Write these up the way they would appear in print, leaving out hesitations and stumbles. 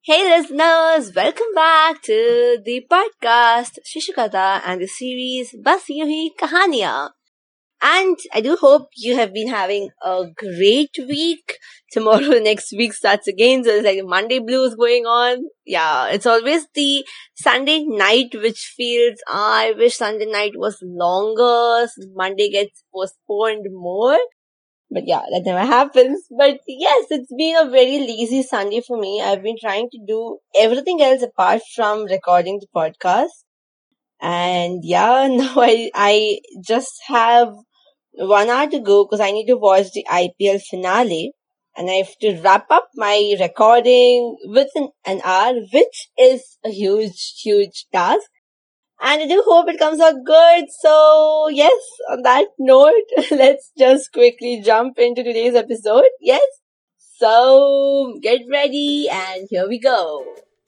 Hey listeners, welcome back to the podcast Shishukata and the series Bas Yun Hi Kahaniyan. And I do hope you have been having a great week. Tomorrow, next week starts again, so it's like Monday blues going on. Yeah, it's always the Sunday night which feels, I wish Sunday night was longer, so Monday gets postponed more. But yeah, that never happens. But yes, it's been a very lazy Sunday for me. I've been trying to do everything else apart from recording the podcast. And yeah, now I just have 1 hour to go because I need to watch the IPL finale. And I have to wrap up my recording within an hour, which is a huge task. And I do hope it comes out good. So, yes, on that note, let's just quickly jump into today's episode. Yes? So, get ready and here we go.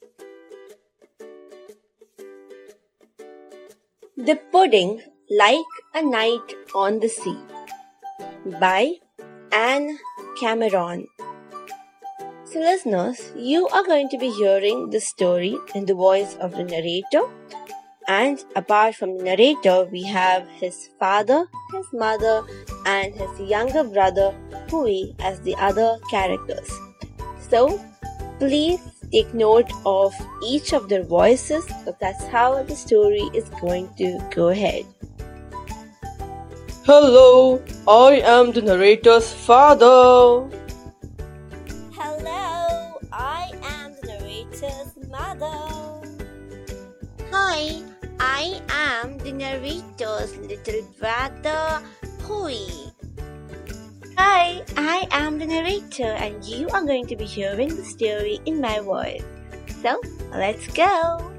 The Pudding Like a Night on the Sea by Anne Cameron. So, listeners, you are going to be hearing the story in the voice of the narrator. And apart from the narrator, we have his father, his mother, and his younger brother, Hui, as the other characters. So, please take note of each of their voices, because that's how the story is going to go ahead. Hello, I am the narrator's father. Hello, I am the narrator's mother. Hi, I am the narrator's little brother, Hui. Hi, I am the narrator and you are going to be hearing the story in my voice. So, let's go!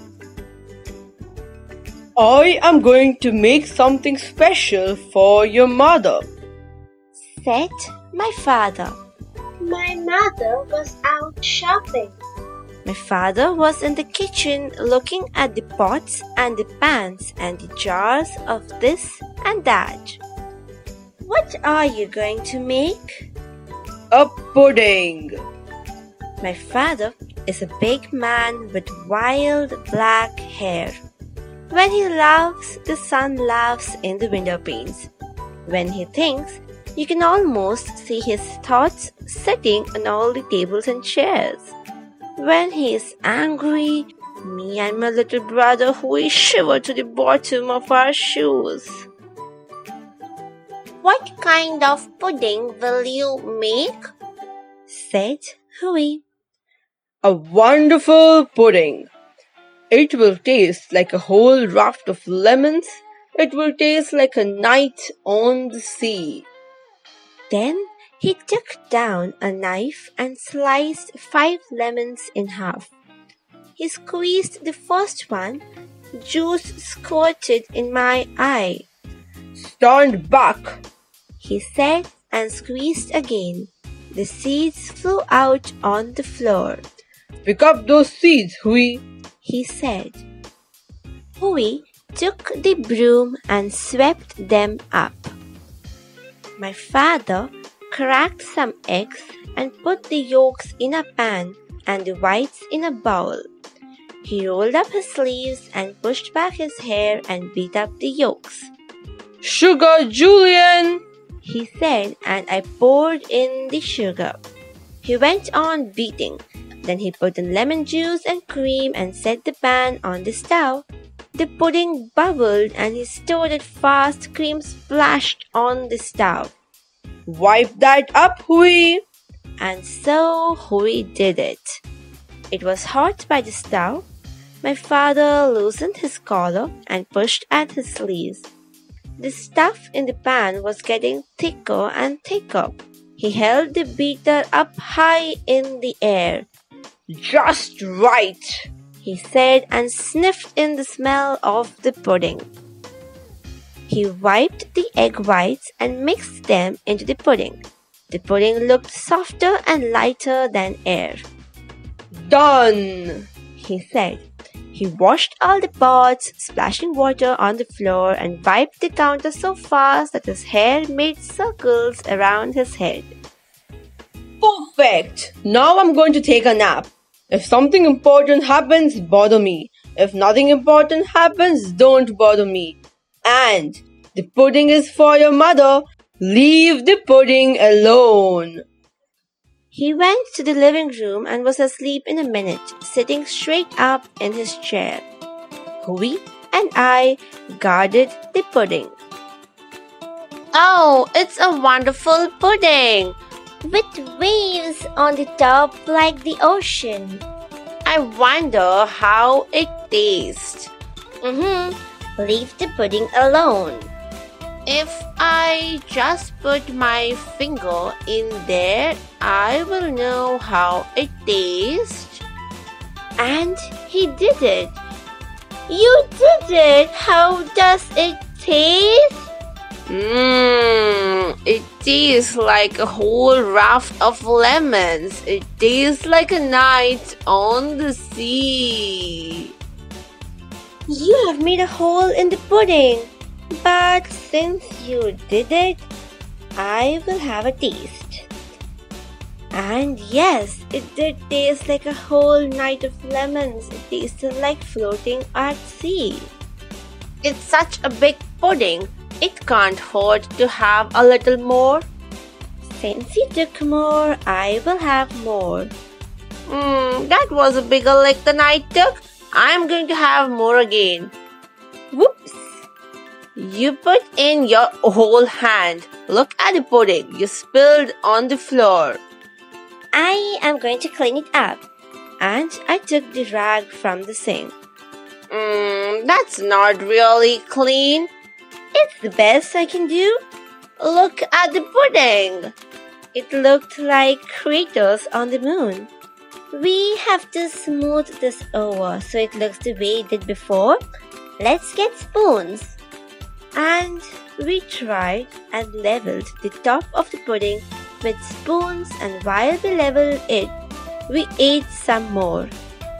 I am going to make something special for your mother, said my father. My mother was out shopping. My father was in the kitchen looking at the pots and the pans and the jars of this and that. What are you going to make? a pudding. My father is a big man with wild black hair. When he laughs, the sun laughs in the window panes. When he thinks, you can almost see his thoughts sitting on all the tables and chairs. When he is angry, me and my little brother Hui shiver to the bottom of our shoes. What kind of pudding will you make? Said Hui. A wonderful pudding. It will taste like a whole raft of lemons. It will taste like a night on the sea. Then he took down a knife and sliced 5 lemons in half. He squeezed the first one. Juice squirted in my eye. Stand back, He said and squeezed again. The seeds flew out on the floor. Pick up those seeds, Hui. He said. Hui took the broom and swept them up. My father cracked some eggs and put the yolks in a pan and the whites in a bowl. He rolled up his sleeves and pushed back his hair and beat up the yolks. Sugar Julian, He said, and I poured in the sugar. He went on beating. Then he put in lemon juice and cream and set the pan on the stove. The pudding bubbled and he stirred it fast. Cream splashed on the stove. wipe that up, Hui. And so Hui did it. It was hot by the stove. My father loosened his collar and pushed at his sleeves. The stuff in the pan was getting thicker and thicker. He held the beater up high in the air. Just right, He said and sniffed in the smell of the pudding. He wiped the egg whites and mixed them into the pudding. The pudding looked softer and lighter than air. Done, He said. He washed all the pots, splashing water on the floor, and wiped the counter so fast that his hair made circles around his head. Perfect. Now I'm going to take a nap. If something important happens, bother me. If nothing important happens, don't bother me. And the pudding is for your mother. Leave the pudding alone. He went to the living room and was asleep in a minute, sitting straight up in his chair. Huey and I guarded the pudding. Oh, it's a wonderful pudding! With waves on the top like the ocean. I wonder how it tastes. Leave the pudding alone. If I just put my finger in there, I will know how it tastes. And he did it. You did it! How does it taste? It tastes like a whole raft of lemons. It tastes like a night on the sea. You have made a hole in the pudding. But since you did it, I will have a taste. And yes, it did taste like a whole night of lemons. It tasted like floating at sea. It's such a big pudding. It can't hurt to have a little more. Since you took more, I will have more. That was a bigger lick than I took. I'm going to have more again. Whoops! You put in your whole hand. Look at the pudding you spilled on the floor. I am going to clean it up. And I took the rag from the sink. That's not really clean. It's the best I can do. Look at the pudding. It looked like craters on the moon. We have to smooth this over so it looks the way it did before. Let's get spoons. And we tried and leveled the top of the pudding with spoons, and while we leveled it, we ate some more.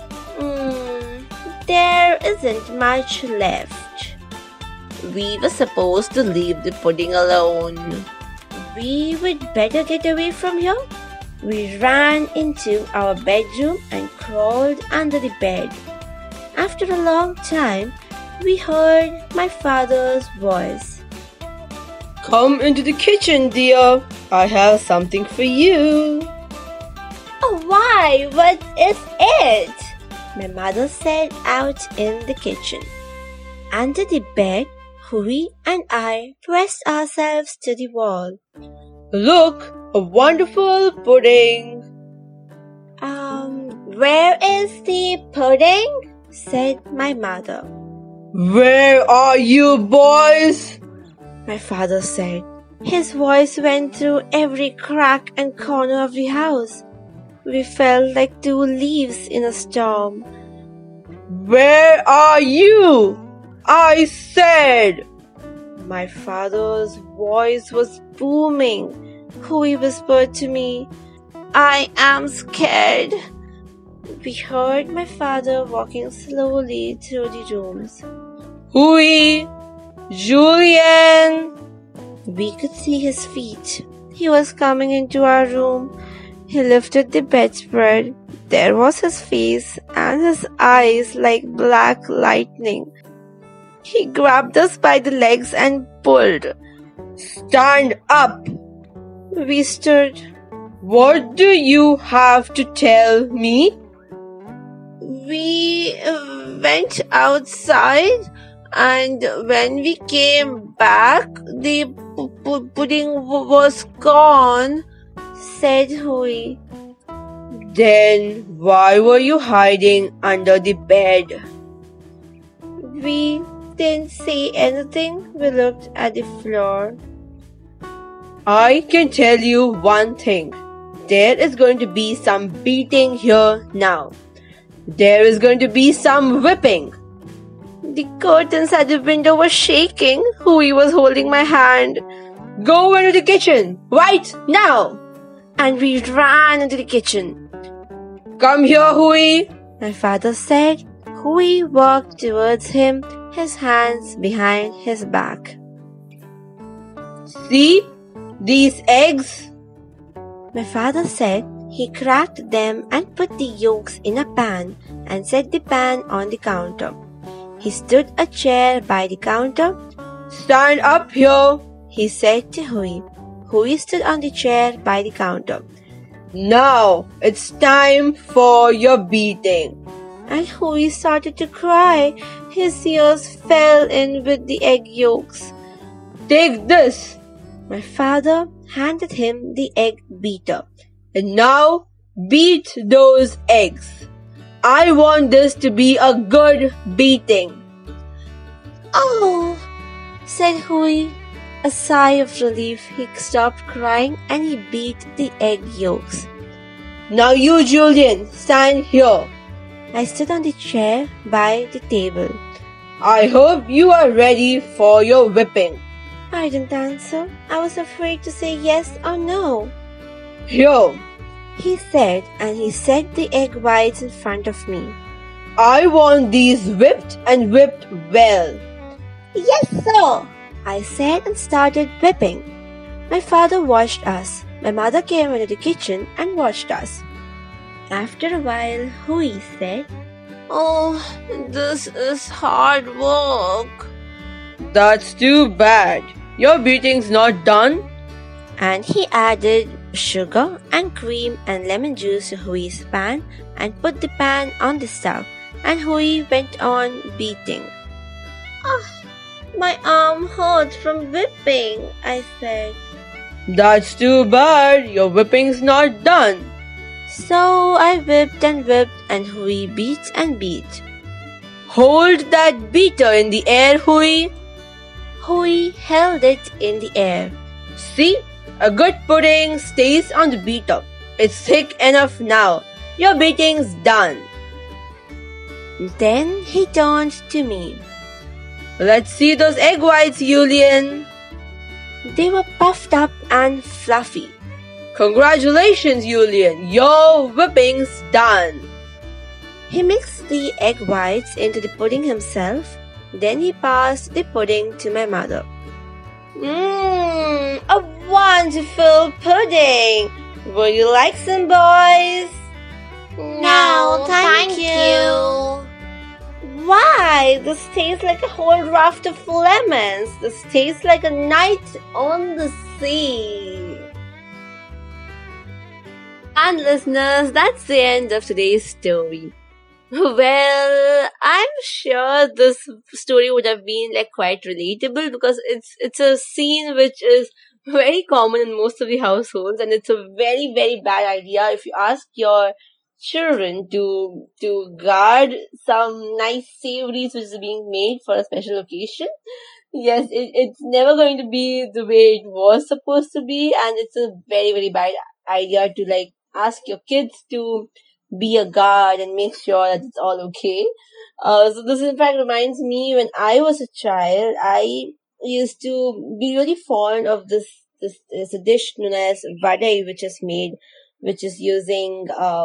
There isn't much left. We were supposed to leave the pudding alone. We would better get away from here. We ran into our bedroom and crawled under the bed. After a long time, we heard my father's voice. Come into the kitchen, dear. I have something for you. Oh, why? What is it? My mother said out in the kitchen. Under the bed, Huey and I pressed ourselves to the wall. Look, a wonderful pudding. Where is the pudding? Said my mother. Where are you, boys? My father said. His voice went through every crack and corner of the house. We felt like two leaves in a storm. Where are you? I said. My father's voice was booming. Huey whispered to me, I am scared. We heard my father walking slowly through the rooms. Huey! Julian! We could see his feet. He was coming into our room. He lifted the bedspread. There was his face and his eyes like black lightning. He grabbed us by the legs and pulled. Stand up! We stood. What do you have to tell me? We went outside, and when we came back, the pudding was gone, said Huey. Then why were you hiding under the bed? We didn't say anything. We looked at the floor. I can tell you one thing. There is going to be some beating here now. There is going to be some whipping. The curtains at the window were shaking. Huey was holding my hand. Go into the kitchen, right now! And we ran into the kitchen. Come here, Huey, my father said. Huey walked towards him, his hands behind his back. See these eggs? My father said, He cracked them and put the yolks in a pan and set the pan on the counter. He stood a chair by the counter. Stand up here, He said to Hui. Hui stood on the chair by the counter. Now it's time for your beating. And Hui started to cry. His ears fell in with the egg yolks. Take this. My father handed him the egg beater. And now beat those eggs. I want this to be a good beating. Oh, said Hui. A sigh of relief, he stopped crying and he beat the egg yolks. Now you, Julian, stand here. I stood on the chair by the table. I hope you are ready for your whipping. I didn't answer. I was afraid to say yes or no. Here, He said, and he set the egg whites in front of me. I want these whipped and whipped well. Yes, sir, I said and started whipping. My father watched us. My mother came into the kitchen and watched us. After a while, Hui said, "Oh, this is hard work." That's too bad. Your beating's not done. And he added sugar and cream and lemon juice to Hui's pan and put the pan on the stove. And Hui went on beating. My arm hurts from whipping, I said. That's too bad. Your whipping's not done. So I whipped and Hui beat and beat. Hold that beater in the air, Hui. Hui held it in the air. See? A good pudding stays on the beater. It's thick enough now. Your beating's done. Then he turned to me. Let's see those egg whites, Julian. They were puffed up and fluffy. Congratulations, Julian. Your whipping's done. He mixed the egg whites into the pudding himself. Then he passed the pudding to my mother. A wonderful pudding. Would you like some, boys? No, thank you. Why? This tastes like a whole raft of lemons. This tastes like a night on the sea. And listeners, that's the end of today's story. Well, I'm sure this story would have been like quite relatable because it's a scene which is very common in most of the households, and it's a very, very bad idea if you ask your children to guard some nice savories which is being made for a special occasion. Yes, it's never going to be the way it was supposed to be, and it's a very, very bad idea to like ask your kids to be a guard and make sure that it's all okay. So this in fact reminds me when I was a child, I used to be really fond of this a dish known as vadai, which is using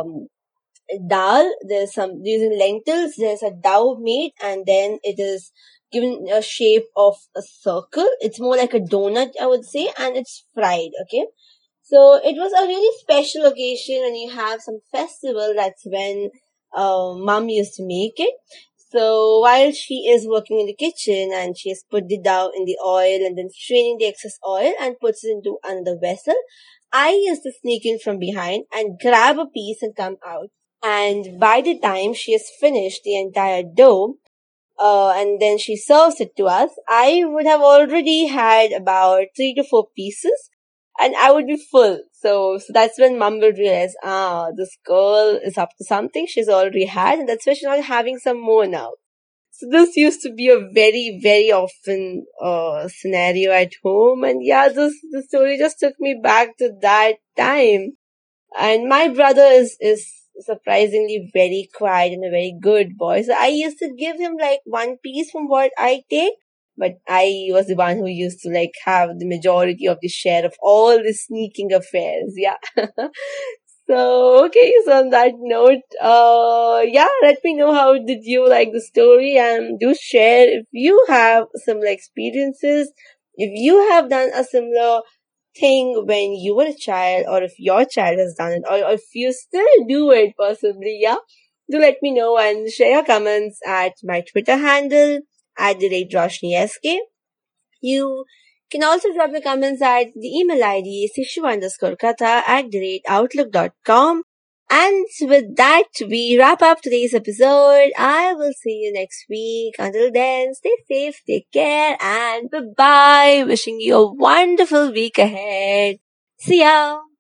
dal. There's using lentils. There's a dough made, and then it is given a shape of a circle. It's more like a donut, I would say, and it's fried. Okay. So it was a really special occasion when you have some festival. That's when mom used to make it. So while she is working in the kitchen and she has put the dough in the oil and then straining the excess oil and puts it into another vessel, I used to sneak in from behind and grab a piece and come out. And by the time she has finished the entire dough, and then she serves it to us, I would have already had about 3 to 4 pieces. And I would be full. So that's when mom will realize, this girl is up to something. She's already had, and that's why she's not having some more now. So this used to be a very, very often scenario at home. And yeah, the story just took me back to that time. And my brother is surprisingly very quiet and a very good boy. So I used to give him like 1 piece from what I take. But I was the one who used to like have the majority of the share of all the sneaking affairs. Yeah. So, okay. So on that note, let me know how did you like the story, and do share if you have similar experiences. If you have done a similar thing when you were a child, or if your child has done it, or if you still do it possibly, yeah? Do let me know and share your comments at my Twitter handle, @RoshniSK. You can also drop your comments at the email ID sishu_katha@outlook.com. And with that, we wrap up today's episode. I will see you next week. Until then, stay safe, take care, and bye-bye. Wishing you a wonderful week ahead. See ya!